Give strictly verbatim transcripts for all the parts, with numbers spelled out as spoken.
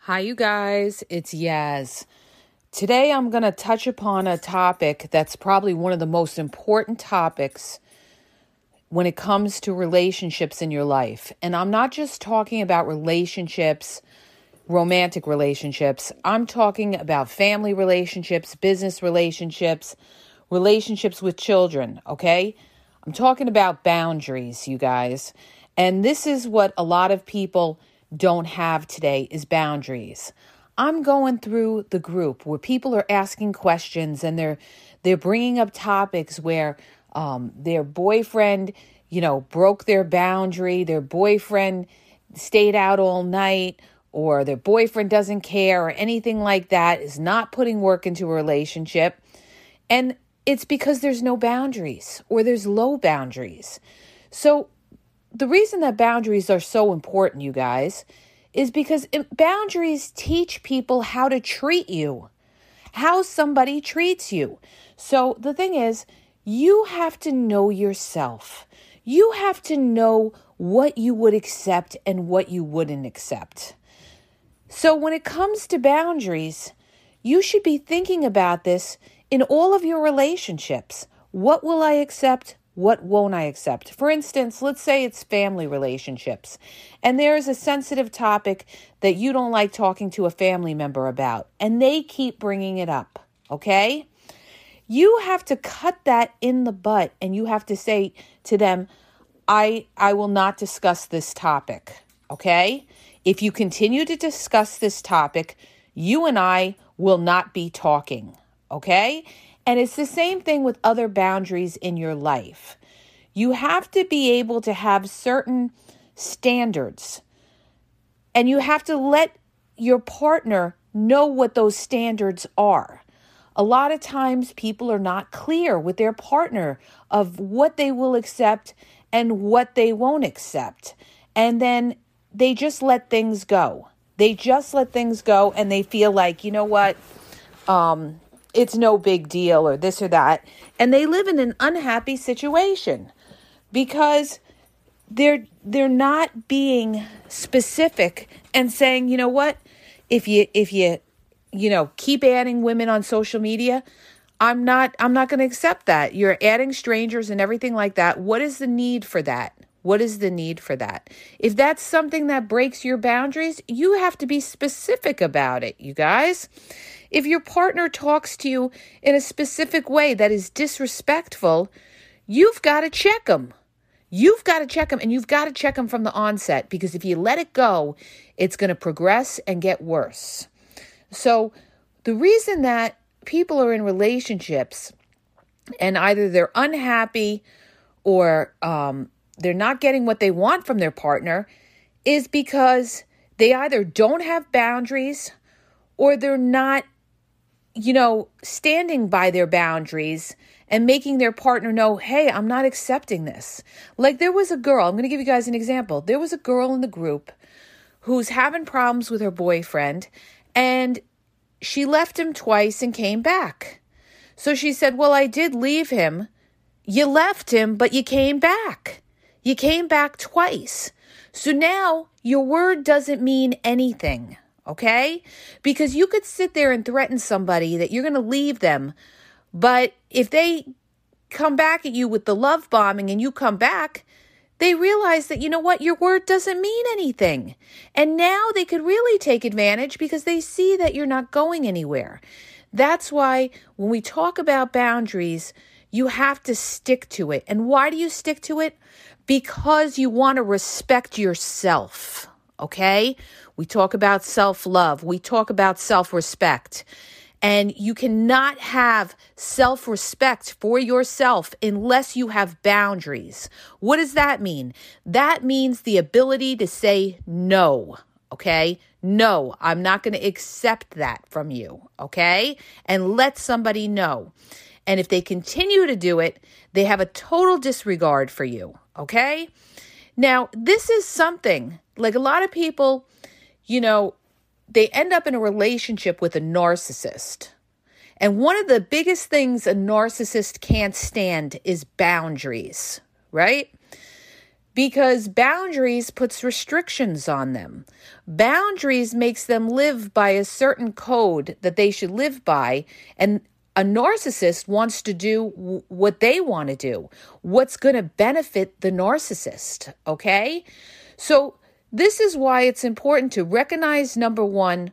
Hi, you guys. It's Yaz. Today, I'm going to touch upon a topic that's probably one of the most important topics when it comes to relationships in your life. And I'm not just talking about relationships, romantic relationships. I'm talking about family relationships, business relationships, relationships with children, okay? I'm talking about boundaries, you guys. And this is what a lot of people don't have today is boundaries. I'm going through the group where people are asking questions and they're they're bringing up topics where um, their boyfriend, you know, broke their boundary, their boyfriend stayed out all night, or their boyfriend doesn't care, or anything like that, is not putting work into a relationship. And it's because there's no boundaries or there's low boundaries. So the reason that boundaries are so important, you guys, is because boundaries teach people how to treat you, how somebody treats you. So the thing is, you have to know yourself. You have to know what you would accept and what you wouldn't accept. So when it comes to boundaries, you should be thinking about this in all of your relationships. What will I accept? What won't I accept? For instance, let's say it's family relationships, and there is a sensitive topic that you don't like talking to a family member about, and they keep bringing it up, okay? You have to cut that in the butt, and you have to say to them, I, I will not discuss this topic, okay? If you continue to discuss this topic, you and I will not be talking, okay? And it's the same thing with other boundaries in your life. You have to be able to have certain standards, and you have to let your partner know what those standards are. A lot of times people are not clear with their partner of what they will accept and what they won't accept. And then they just let things go. They just let things go and they feel like, you know what, um, it's no big deal or this or that. And they live in an unhappy situation because they're they're not being specific and saying, you know what, if you if you you know keep adding women on social media, I'm not I'm not going to accept that. You're adding strangers and everything like that. What is the need for that? What is the need for that? If that's something that breaks your boundaries, you have to be specific about it, you guys. If your partner talks to you in a specific way that is disrespectful, you've got to check them. You've got to check them, and you've got to check them from the onset, because if you let it go, it's going to progress and get worse. So the reason that people are in relationships and either they're unhappy or um, they're not getting what they want from their partner is because they either don't have boundaries or they're not, you know, standing by their boundaries and making their partner know, hey, I'm not accepting this. Like there was a girl, I'm going to give you guys an example. There was a girl in the group who's having problems with her boyfriend, and she left him twice and came back. So she said, well, I did leave him. You left him, but you came back. You came back twice. So now your word doesn't mean anything. Okay? Because you could sit there and threaten somebody that you're going to leave them, but if they come back at you with the love bombing and you come back, they realize that, you know what, your word doesn't mean anything. And now they could really take advantage because they see that you're not going anywhere. That's why when we talk about boundaries, you have to stick to it. And why do you stick to it? Because you want to respect yourself. Okay? We talk about self-love. We talk about self-respect. And you cannot have self-respect for yourself unless you have boundaries. What does that mean? That means the ability to say no, okay? No, I'm not going to accept that from you, okay? And let somebody know. And if they continue to do it, they have a total disregard for you, okay? Now, this is something, like a lot of people, you know, they end up in a relationship with a narcissist. And one of the biggest things a narcissist can't stand is boundaries, right? because boundaries puts restrictions on them. Boundaries makes them live by a certain code that they should live by, and a narcissist wants to do w- what they want to do, what's going to benefit the narcissist, okay? So this is why it's important to recognize, number one,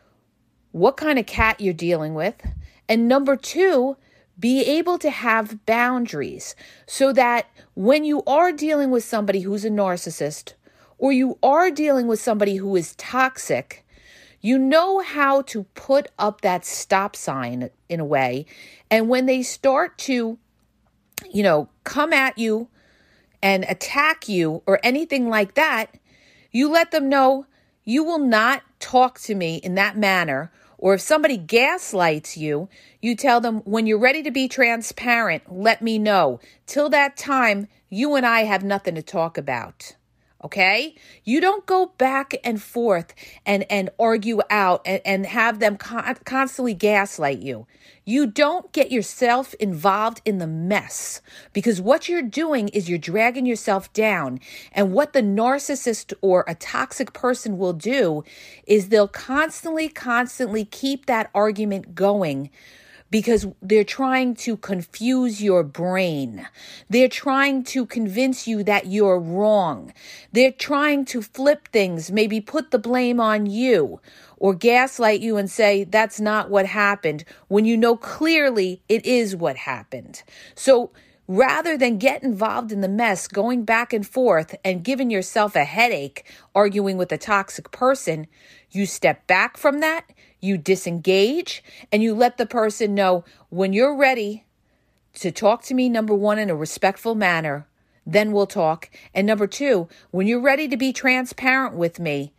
what kind of cat you're dealing with, and number two, be able to have boundaries so that when you are dealing with somebody who's a narcissist or you are dealing with somebody who is toxic, you know how to put up that stop sign in a way. And when they start to, you know, come at you and attack you or anything like that, you let them know you will not talk to me in that manner. Or if somebody gaslights you, you tell them, when you're ready to be transparent, let me know. Till that time, you and I have nothing to talk about. Okay? You don't go back and forth and, and argue out and, and have them con- constantly gaslight you. You don't get yourself involved in the mess, because what you're doing is you're dragging yourself down. And what the narcissist or a toxic person will do is they'll constantly, constantly keep that argument going, because they're trying to confuse your brain. They're trying to convince you that you're wrong. They're trying to flip things, maybe put the blame on you or gaslight you and say that's not what happened, when you know clearly it is what happened. So rather than get involved in the mess, going back and forth and giving yourself a headache, arguing with a toxic person, you step back from that, you disengage, and you let the person know, when you're ready to talk to me, number one, in a respectful manner, then we'll talk. And number two, when you're ready to be transparent with me,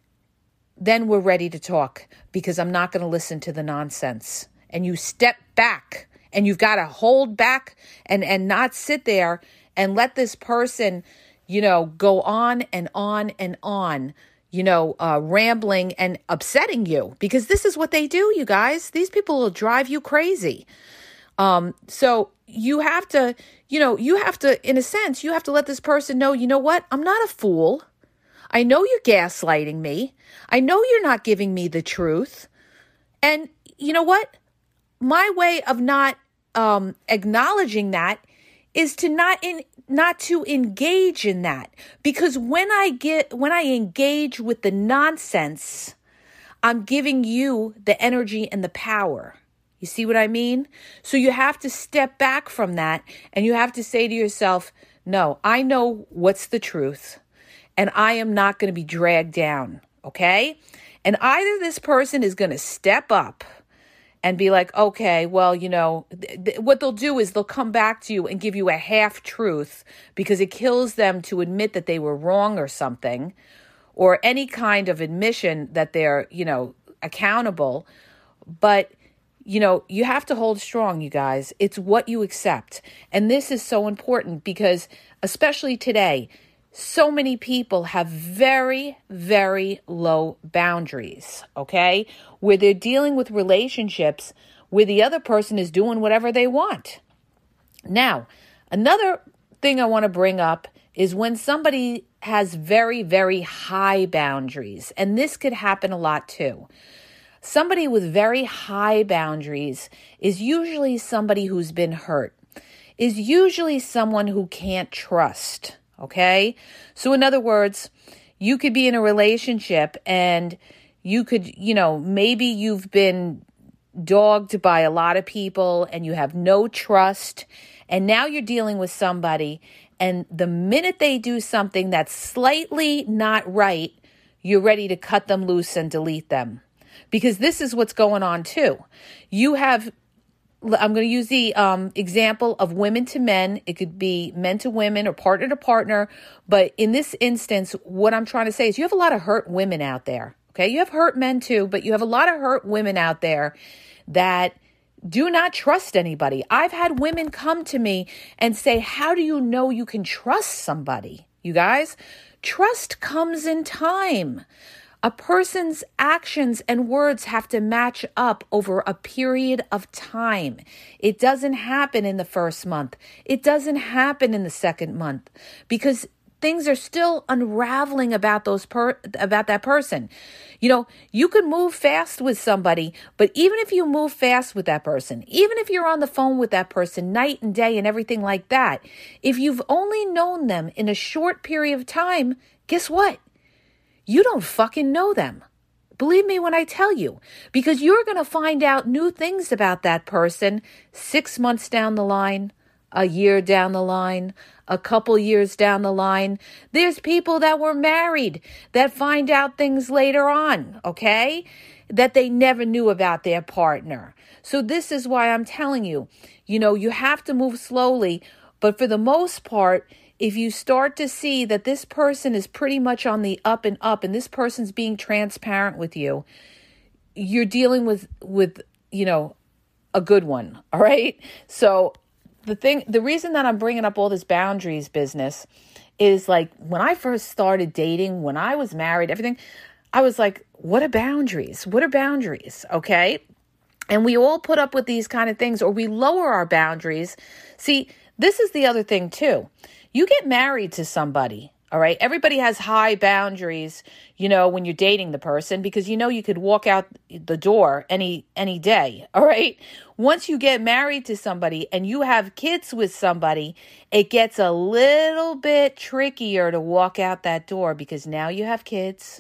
then we're ready to talk, because I'm not going to listen to the nonsense. And you step back, and you've got to hold back and, and not sit there and let this person, you know, go on and on and on, you know, uh, rambling and upsetting you, because this is what they do, you guys. These people will drive you crazy. Um, so you have to, you know, you have to, in a sense, you have to let this person know, you know what? I'm not a fool. I know you're gaslighting me. I know you're not giving me the truth. And you know what? My way of not um, acknowledging that is to not in not to engage in that. Because when I get when I engage with the nonsense, I'm giving you the energy and the power. You see what I mean? So you have to step back from that, and you have to say to yourself, no, I know what's the truth, and I am not going to be dragged down, okay? And either this person is going to step up and be like, okay, well, you know, th- th- what they'll do is they'll come back to you and give you a half truth, because it kills them to admit that they were wrong or something, or any kind of admission that they're, you know, accountable. But, you know, you have to hold strong, you guys. It's what you accept. And this is so important, because especially today, so many people have very, very low boundaries, okay? Where they're dealing with relationships where the other person is doing whatever they want. Now, another thing I want to bring up is when somebody has very, very high boundaries, and this could happen a lot too. Somebody with very high boundaries is usually somebody who's been hurt, is usually someone who can't trust. Okay. So in other words, you could be in a relationship and you could, you know, maybe you've been dogged by a lot of people and you have no trust. And now you're dealing with somebody, and the minute they do something that's slightly not right, you're ready to cut them loose and delete them. Because this is what's going on too. You have I'm going to use the um, example of women to men. It could be men to women or partner to partner. But in this instance, what I'm trying to say is you have a lot of hurt women out there. Okay. You have hurt men too, but you have a lot of hurt women out there that do not trust anybody. I've had women come to me and say, how do you know you can trust somebody? You guys, trust comes in time. A person's actions and words have to match up over a period of time. It doesn't happen in the first month. It doesn't happen in the second month, because things are still unraveling about those per about that person. You know, you can move fast with somebody, but even if you move fast with that person, even if you're on the phone with that person night and day and everything like that, if you've only known them in a short period of time, guess what? You don't fucking know them. Believe me when I tell you, because you're going to find out new things about that person six months down the line, a year down the line, a couple years down the line. There's people that were married that find out things later on, okay, that they never knew about their partner. So this is why I'm telling you, you know, you have to move slowly, but for the most part, if you start to see that this person is pretty much on the up and up and this person's being transparent with you, you're dealing with, with, you know, a good one. All right. So the thing, the reason that I'm bringing up all this boundaries business is like when I first started dating, when I was married, everything, I was like, what are boundaries? What are boundaries? Okay. And we all put up with these kind of things, or we lower our boundaries. See, this is the other thing too. You get married to somebody, all right? Everybody has high boundaries, you know, when you're dating the person, because you know you could walk out the door any any day, all right? Once you get married to somebody and you have kids with somebody, it gets a little bit trickier to walk out that door because now you have kids.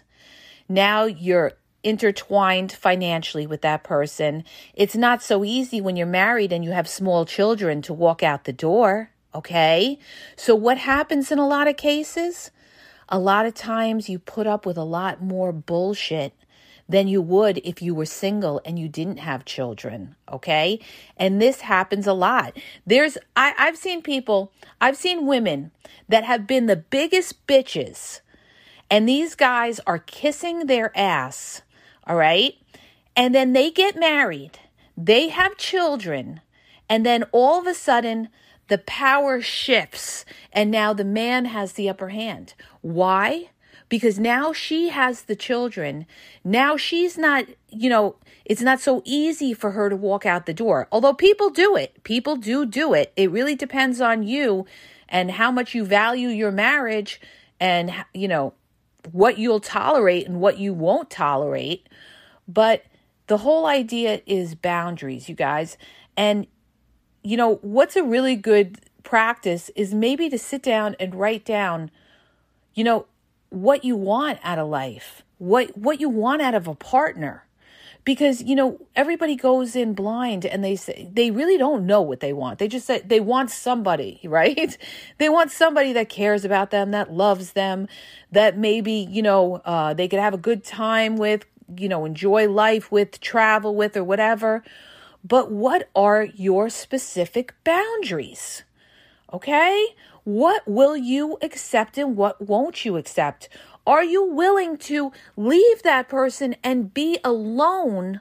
Now you're intertwined financially with that person. It's not so easy when you're married and you have small children to walk out the door. Okay, so what happens in a lot of cases? A lot of times you put up with a lot more bullshit than you would if you were single and you didn't have children. Okay, and this happens a lot. There's, I, I've seen people, I've seen women that have been the biggest bitches, and these guys are kissing their ass. All right, and then they get married, they have children, and then all of a sudden, the power shifts and now the man has the upper hand. Why? Because now she has the children. Now she's not, you know, it's not so easy for her to walk out the door. Although people do it. People do do it. It really depends on you and how much you value your marriage and, you know, what you'll tolerate and what you won't tolerate. But the whole idea is boundaries, you guys. And you know, what's a really good practice is maybe to sit down and write down, you know, what you want out of life, what what you want out of a partner. Because, you know, everybody goes in blind and they say they really don't know what they want. They just say they want somebody, right? They want somebody that cares about them, that loves them, that maybe, you know, uh, they could have a good time with, you know, enjoy life with, travel with, or whatever. But what are your specific boundaries? Okay? What will you accept and what won't you accept? Are you willing to leave that person and be alone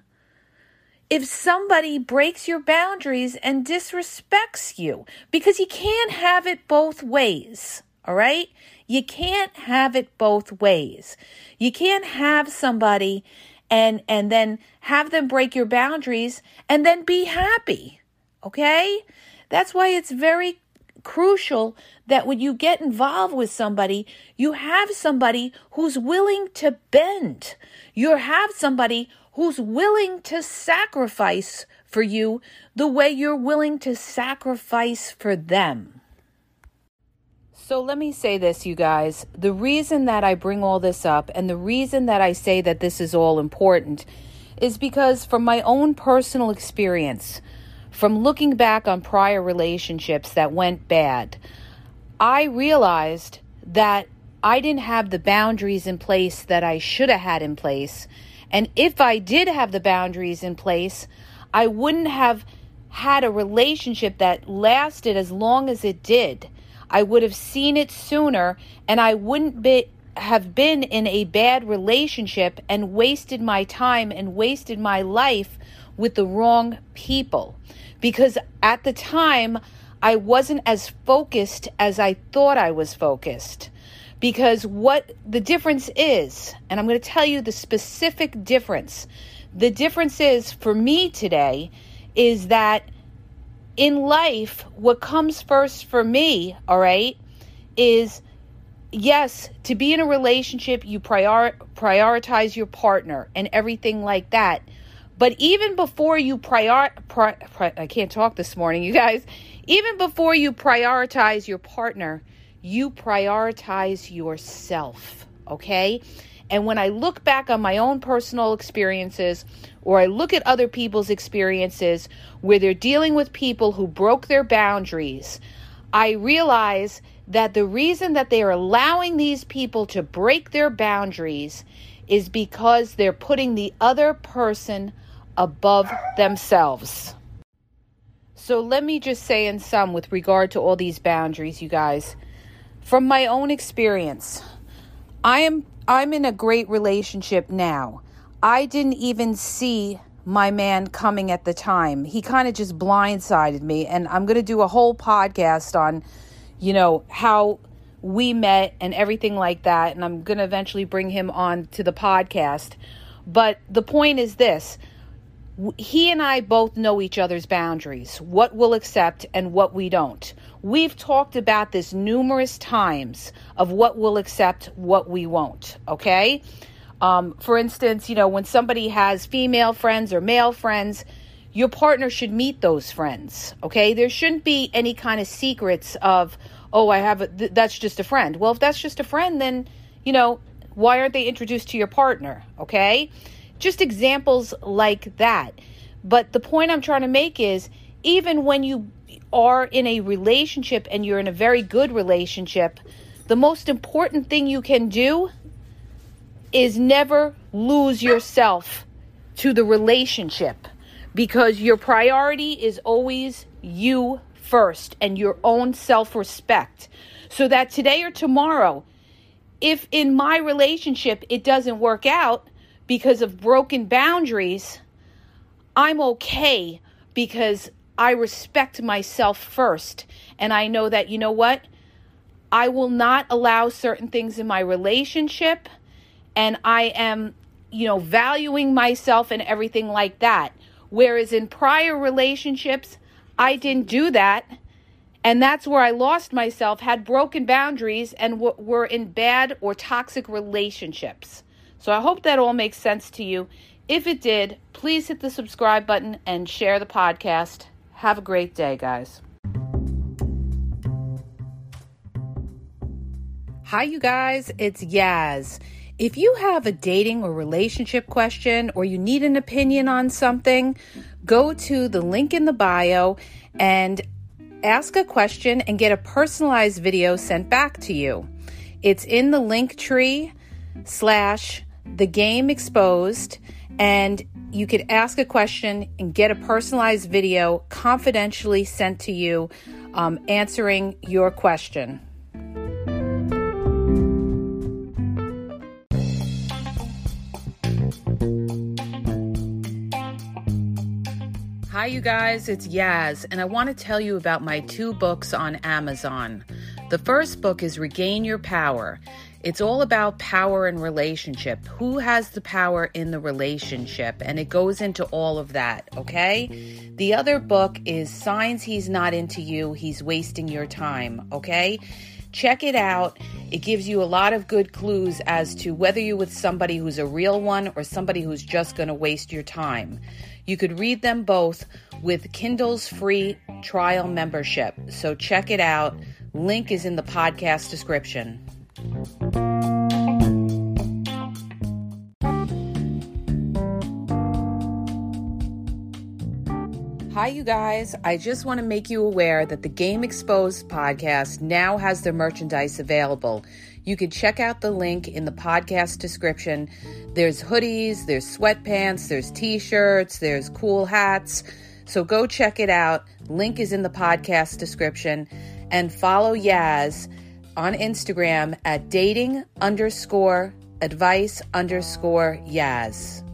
if somebody breaks your boundaries and disrespects you? Because you can't have it both ways. All right? You can't have it both ways. You can't have somebody and and then have them break your boundaries and then be happy, okay? That's why it's very crucial that when you get involved with somebody, you have somebody who's willing to bend. You have somebody who's willing to sacrifice for you the way you're willing to sacrifice for them. So let me say this, you guys. The reason that I bring all this up and the reason that I say that this is all important is because from my own personal experience, from looking back on prior relationships that went bad, I realized that I didn't have the boundaries in place that I should have had in place. And if I did have the boundaries in place, I wouldn't have had a relationship that lasted as long as it did. I would have seen it sooner, and I wouldn't be, have been in a bad relationship and wasted my time and wasted my life with the wrong people. Because at the time, I wasn't as focused as I thought I was focused. Because what the difference is, and I'm going to tell you the specific difference. The difference is, for me today, is that in life, what comes first for me, all right, is yes, to be in a relationship, you prior- prioritize your partner and everything like that. But even before you prior, pri- pri- I can't talk this morning, you guys. Even before you prioritize your partner, you prioritize yourself, okay? And when I look back on my own personal experiences, or I look at other people's experiences where they're dealing with people who broke their boundaries, I realize that the reason that they are allowing these people to break their boundaries is because they're putting the other person above themselves. So let me just say in sum with regard to all these boundaries, you guys, from my own experience, I am I'm in a great relationship now. I didn't even see my man coming at the time. He kind of just blindsided me, and I'm going to do a whole podcast on, you know, how we met and everything like that, and I'm going to eventually bring him on to the podcast. But the point is this: he and I both know each other's boundaries, what we'll accept and what we don't. We've talked about this numerous times of what we'll accept, what we won't, okay? Um, for instance, you know, when somebody has female friends or male friends, your partner should meet those friends, okay? There shouldn't be any kind of secrets of, oh, I have a, th- that's just a friend. Well, if that's just a friend, then, you know, why aren't they introduced to your partner, okay? Just examples like that. But the point I'm trying to make is, even when you are in a relationship and you're in a very good relationship, the most important thing you can do is never lose yourself to the relationship, because your priority is always you first and your own self-respect. So that today or tomorrow, if in my relationship it doesn't work out because of broken boundaries, I'm okay because I respect myself first. And I know that, you know what? I will not allow certain things in my relationship, and I am, you know, valuing myself and everything like that. Whereas in prior relationships, I didn't do that. And that's where I lost myself, had broken boundaries, and w- were in bad or toxic relationships. So I hope that all makes sense to you. If it did, please hit the subscribe button and share the podcast. Have a great day, guys. Hi, you guys. It's Yaz. If you have a dating or relationship question, or you need an opinion on something, go to the link in the bio and ask a question and get a personalized video sent back to you. It's in the link tree slash the game exposed, and you could ask a question and get a personalized video confidentially sent to you, um, answering your question. Hi, you guys, it's Yaz, and I want to tell you about my two books on Amazon. The first book is Regain Your Power. It's all about power and relationship. Who has the power in the relationship? And it goes into all of that, okay? The other book is Signs He's Not Into You, He's Wasting Your Time, okay? Check it out. It gives you a lot of good clues as to whether you're with somebody who's a real one or somebody who's just going to waste your time. You could read them both with Kindle's free trial membership. So check it out. Link is in the podcast description. Hi, you guys. I just want to make you aware that the Game Exposed podcast now has their merchandise available. You can check out the link in the podcast description. There's hoodies, there's sweatpants, there's t-shirts, there's cool hats. So go check it out. Link is in the podcast description. And follow Yaz on Instagram at dating underscore advice underscore Yaz.